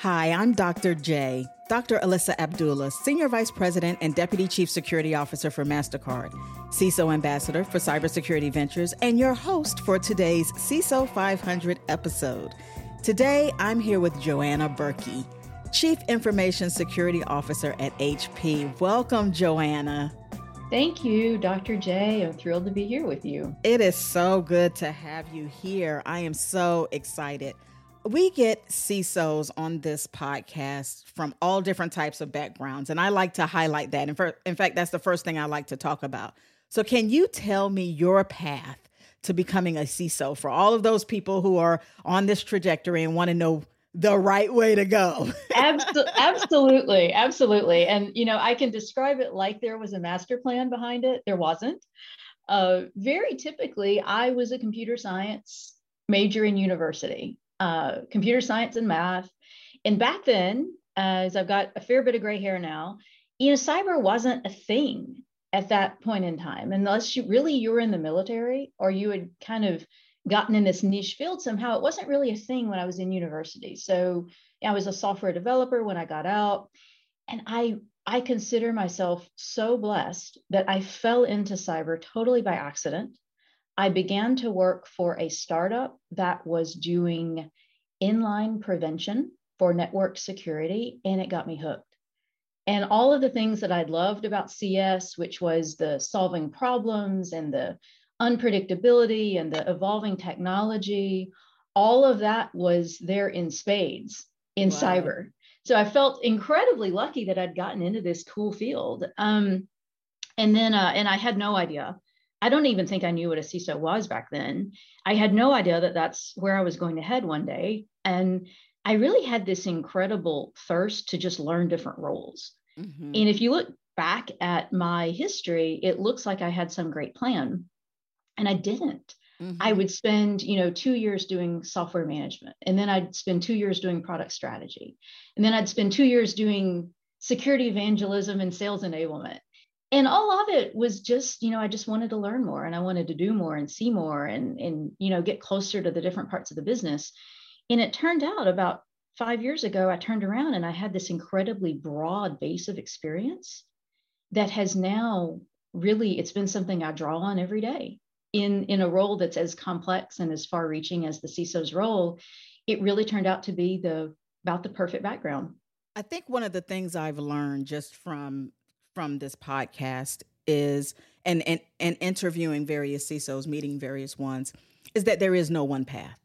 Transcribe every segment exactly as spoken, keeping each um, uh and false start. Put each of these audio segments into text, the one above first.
Hi, I'm Doctor J, Doctor Alyssa Abdullah, Senior Vice President and Deputy Chief Security Officer for MasterCard, C I S O Ambassador for Cybersecurity Ventures, and your host for today's C I S O five hundred episode. Today, I'm here with Joanna Berkey, Chief Information Security Officer at H P. Welcome, Joanna. Thank you, Doctor J. I'm thrilled to be here with you. It is so good to have you here. I am so excited. We get C I S Os on this podcast from all different types of backgrounds, and I like to highlight that. And for, in fact, that's the first thing I like to talk about. So can you tell me your path to becoming a C I S O for all of those people who are on this trajectory and want to know the right way to go? Absol- absolutely. Absolutely. And, you know, I can describe it like there was a master plan behind it. There wasn't. Uh, very typically, I was a computer science major in university, uh, computer science and math. And back then, uh, as I've got a fair bit of gray hair now, you know, cyber wasn't a thing at that point in time, unless you really you were in the military or you had kind of gotten in this niche field somehow. It wasn't really a thing when I was in university. So yeah, I was a software developer when I got out, and I I consider myself so blessed that I fell into cyber totally by accident. I began to work for a startup that was doing inline prevention for network security, and it got me hooked. And all of the things that I'd loved about C S, which was the solving problems and the unpredictability and the evolving technology, all of that was there in spades in wow. cyber. So I felt incredibly lucky that I'd gotten into this cool field. Um, and then, uh, and I had no idea. I don't even think I knew what a C I S O was back then. I had no idea that that's where I was going to head one day. And I really had this incredible thirst to just learn different roles. Mm-hmm. And if you look back at my history, it looks like I had some great plan. And I didn't. Mm-hmm. I would spend, you know, two years doing software management, and then I'd spend two years doing product strategy. And then I'd spend two years doing security evangelism and sales enablement. And all of it was just, you know, I just wanted to learn more, and I wanted to do more and see more and, and, you know, get closer to the different parts of the business. And it turned out about five years ago, I turned around and I had this incredibly broad base of experience that has now really, it's been something I draw on every day. In, in a role that's as complex and as far-reaching as the C I S O's role, it really turned out to be the about the perfect background. I think one of the things I've learned just from from this podcast is, and and and interviewing various C I S Os, meeting various ones, is that there is no one path.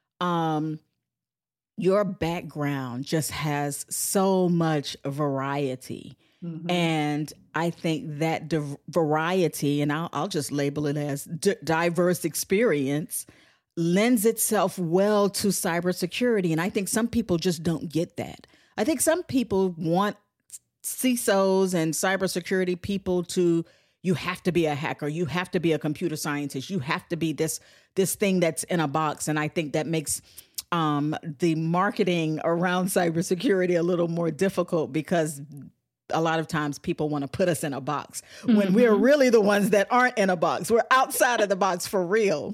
Um, your background just has so much variety. Mm-hmm. And I think that div- variety, and I'll, I'll just label it as d- diverse experience, lends itself well to cybersecurity. And I think some people just don't get that. I think some people want C I S Os and cybersecurity people to, you have to be a hacker, you have to be a computer scientist, you have to be this this thing that's in a box. And I think that makes um, the marketing around cybersecurity a little more difficult, because a lot of times people want to put us in a box when mm-hmm. we're really the ones that aren't in a box. We're outside of the box for real.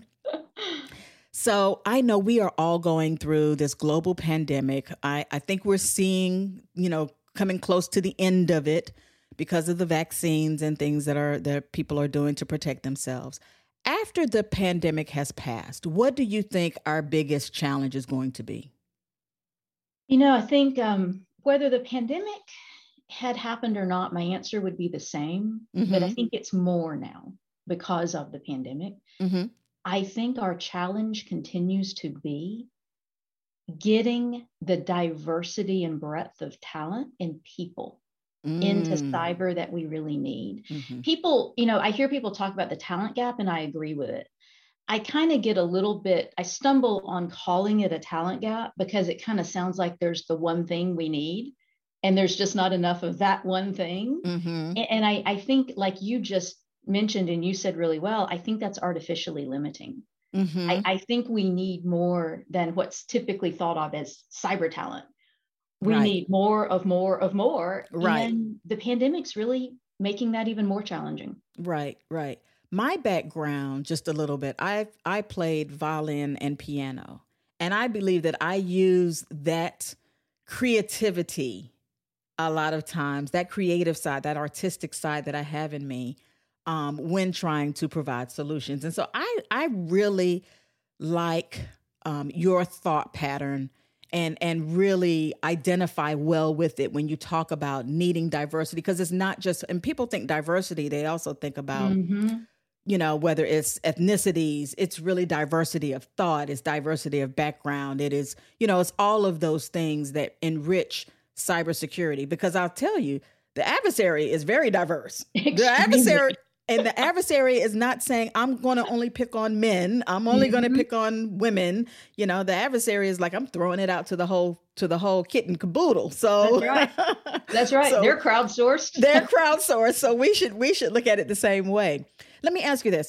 So I know we are all going through this global pandemic. I, I think we're seeing, you know, coming close to the end of it because of the vaccines and things that are that people are doing to protect themselves. After the pandemic has passed, what do you think our biggest challenge is going to be? You know, I think um, whether the pandemic had happened or not, my answer would be the same, mm-hmm. but I think it's more now because of the pandemic. Mm-hmm. I think our challenge continues to be getting the diversity and breadth of talent and people mm. into cyber that we really need. Mm-hmm. People, you know, I hear people talk about the talent gap, and I agree with it. I kind of get a little bit, I stumble on calling it a talent gap because it kind of sounds like there's the one thing we need, and there's just not enough of that one thing. Mm-hmm. And I, I think, like you just mentioned, and you said really well, I think that's artificially limiting. Mm-hmm. I, I think we need more than what's typically thought of as cyber talent. We right. need more of more of more. Right. And the pandemic's really making that even more challenging. Right, right. My background, just a little bit, I I played violin and piano. And I believe that I use that creativity a lot of times, that creative side, that artistic side that I have in me um, when trying to provide solutions. And so I, I really like um, your thought pattern and and really identify well with it when you talk about needing diversity, because it's not just, and people think diversity, they also think about, Mm-hmm. you know, whether it's ethnicities, it's really diversity of thought, it's diversity of background. It is, you know, it's all of those things that enrich cybersecurity, because I'll tell you, the adversary is very diverse. Extremely. The adversary, and the adversary is not saying, I'm going to only pick on men. I'm only mm-hmm. going to pick on women. You know, the adversary is like, I'm throwing it out to the whole, to the whole kit and caboodle. So that's right. That's right. So they're crowdsourced. They're crowdsourced. So we should, we should look at it the same way. Let me ask you this.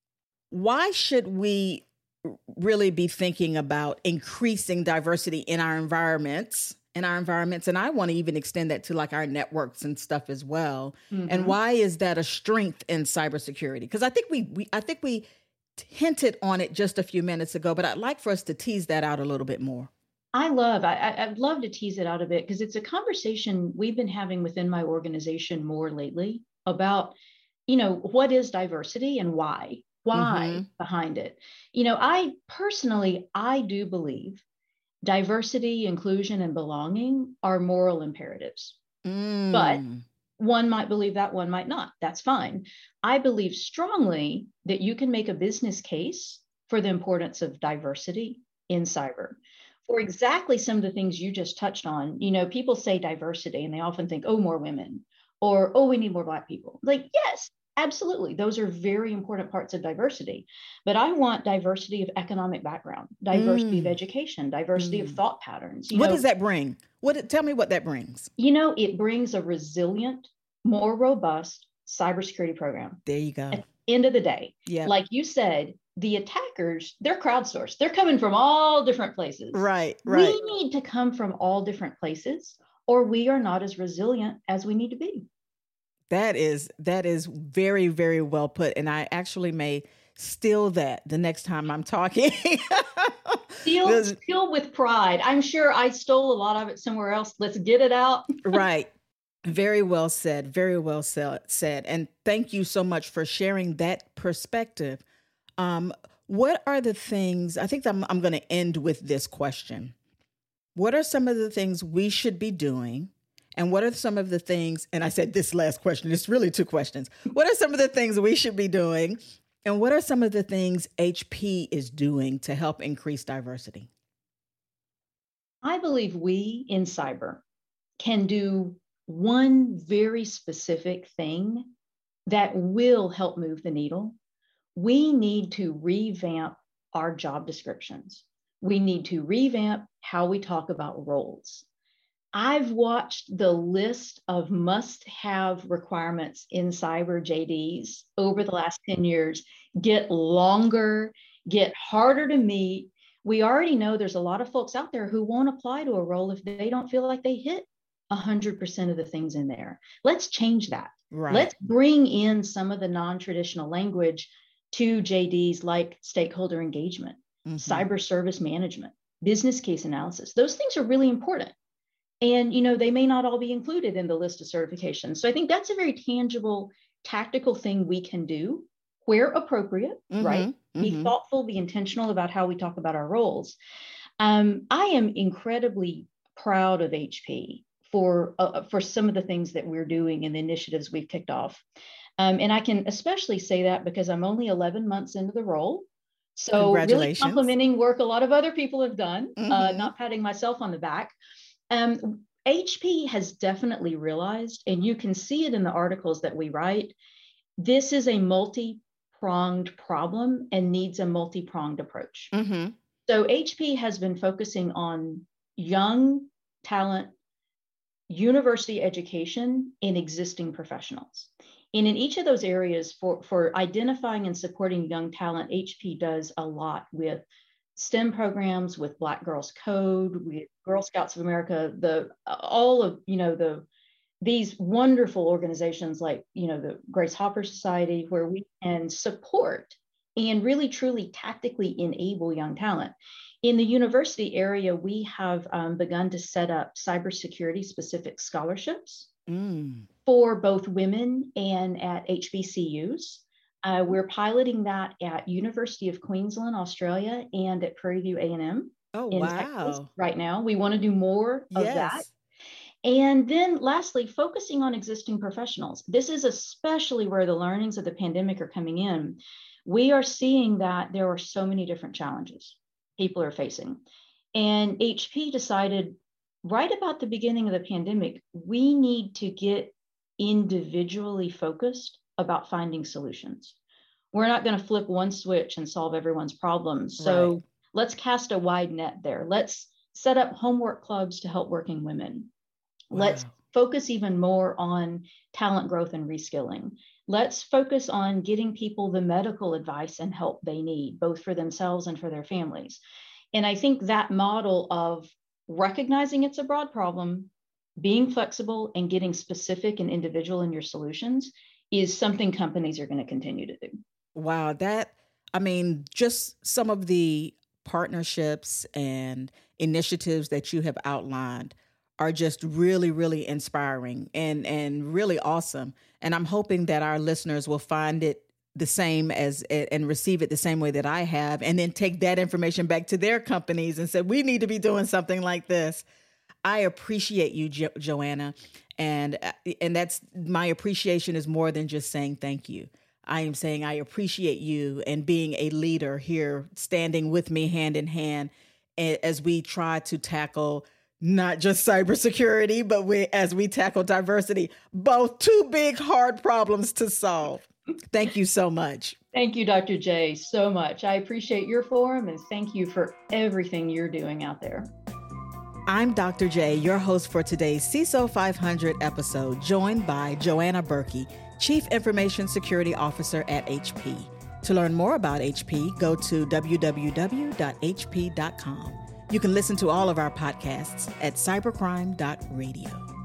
Why should we really be thinking about increasing diversity in our environments? in our environments. And I want to even extend that to like our networks and stuff as well. Mm-hmm. And why is that a strength in cybersecurity? Because I think we, we, I think we hinted on it just a few minutes ago, but I'd like for us to tease that out a little bit more. I love, I, I'd love to tease it out a bit, because it's a conversation we've been having within my organization more lately about, you know, what is diversity and why, why mm-hmm. behind it. You know, I personally, I do believe diversity, inclusion, and belonging are moral imperatives. Mm. But one might believe that, one might not. That's fine. I believe strongly that you can make a business case for the importance of diversity in cyber for exactly some of the things you just touched on. You know, people say diversity and they often think, oh, more women, or, oh, we need more Black people. Like, yes, absolutely. Those are very important parts of diversity. But I want diversity of economic background, diversity mm. of education, diversity mm. of thought patterns. You what know, does that bring? What? Tell me what that brings. You know, it brings a resilient, more robust cybersecurity program. There you go. At the end of the day, yeah. like you said, the attackers, they're crowdsourced. They're coming from all different places. Right, right. We need to come from all different places, or we are not as resilient as we need to be. That is that is very, very well put. And I actually may steal that the next time I'm talking. steal, steal with pride. I'm sure I stole a lot of it somewhere else. Let's get it out. Right. Very well said. Very well said. And thank you so much for sharing that perspective. Um, what are the things, I think I'm, I'm going to end with this question. What are some of the things we should be doing? And what are some of the things, and I said this last question, it's really two questions. What are some of the things we should be doing? And what are some of the things H P is doing to help increase diversity? I believe we in cyber can do one very specific thing that will help move the needle. We need to revamp our job descriptions. We need to revamp how we talk about roles. I've watched the list of must-have requirements in cyber J Ds over the last ten years get longer, get harder to meet. We already know there's a lot of folks out there who won't apply to a role if they don't feel like they hit one hundred percent of the things in there. Let's change that. Right. Let's bring in some of the non-traditional language to J Ds like stakeholder engagement, mm-hmm. cyber service management, business case analysis. Those things are really important. And, you know, they may not all be included in the list of certifications. So I think that's a very tangible, tactical thing we can do where appropriate, mm-hmm, right? Mm-hmm. Be thoughtful, be intentional about how we talk about our roles. Um, I am incredibly proud of H P for, uh, for some of the things that we're doing and the initiatives we've kicked off. Um, and I can especially say that because I'm only eleven months into the role. So really complimenting work a lot of other people have done, mm-hmm. uh, not patting myself on the back. Um, H P has definitely realized, and you can see it in the articles that we write, this is a multi-pronged problem and needs a multi-pronged approach. Mm-hmm. So H P has been focusing on young talent, university education, and existing professionals. And in each of those areas for, for identifying and supporting young talent, H P does a lot with STEM programs, with Black Girls Code, with Girl Scouts of America, the all of, you know, the these wonderful organizations like, you know, the Grace Hopper Society, where we can support and really truly tactically enable young talent. In the university area, we have um, begun to set up cybersecurity specific scholarships mm. for both women and at H B C Us. Uh, we're piloting that at University of Queensland, Australia, and at Prairie View A and M. Oh, in wow. Texas right now. We want to do more of yes. that. And then lastly, focusing on existing professionals. This is especially where the learnings of the pandemic are coming in. We are seeing that there are so many different challenges people are facing. And H P decided right about the beginning of the pandemic, we need to get individually focused about finding solutions. We're not going to flip one switch and solve everyone's problems. So right. let's cast a wide net there. Let's set up homework clubs to help working women. Wow. Let's focus even more on talent growth and reskilling. Let's focus on getting people the medical advice and help they need, both for themselves and for their families. And I think that model of recognizing it's a broad problem, being flexible, and getting specific and individual in your solutions is something companies are going to continue to do. Wow, that, I mean, just some of the partnerships and initiatives that you have outlined are just really, really inspiring and, and really awesome. And I'm hoping that our listeners will find it the same as and receive it the same way that I have, and then take that information back to their companies and say, we need to be doing something like this. I appreciate you, jo- Joanna. And, and that's my appreciation is more than just saying thank you. I am saying I appreciate you and being a leader here, standing with me hand in hand as we try to tackle not just cybersecurity, but we, as we tackle diversity, both two big, hard problems to solve. Thank you so much. Thank you, Doctor J, so much. I appreciate your forum and thank you for everything you're doing out there. I'm Doctor J, your host for today's C I S O five hundred episode, joined by Joanna Berkey, Chief Information Security Officer at H P. To learn more about H P, go to w w w dot h p dot com. You can listen to all of our podcasts at cybercrime dot radio.